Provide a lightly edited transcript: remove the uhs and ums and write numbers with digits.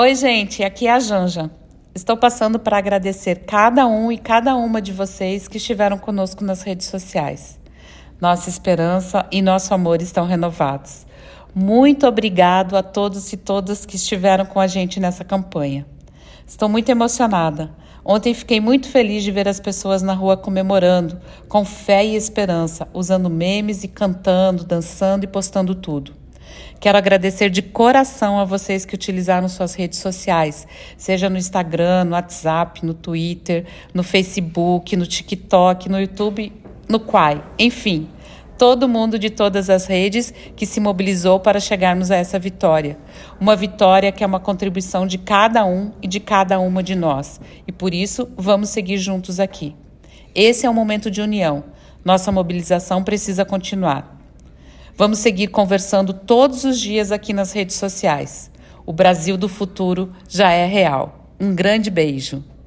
Oi, gente, aqui é a Janja. Estou passando para agradecer cada um e cada uma de vocês que estiveram conosco nas redes sociais. Nossa esperança e nosso amor estão renovados. Muito obrigado a todos e todas que estiveram com a gente nessa campanha. Estou muito emocionada. Ontem fiquei muito feliz de ver as pessoas na rua comemorando, com fé e esperança, usando memes e cantando, dançando e postando tudo. Quero agradecer de coração a vocês que utilizaram suas redes sociais, seja no Instagram, no WhatsApp, no Twitter, no Facebook, no TikTok, no YouTube, no Quai, enfim, todo mundo de todas as redes que se mobilizou para chegarmos a essa vitória. Uma vitória que é uma contribuição de cada um e de cada uma de nós. E por isso, vamos seguir juntos aqui. Esse é um momento de união. Nossa mobilização precisa continuar. Vamos seguir conversando todos os dias aqui nas redes sociais. O Brasil do futuro já é real. Um grande beijo.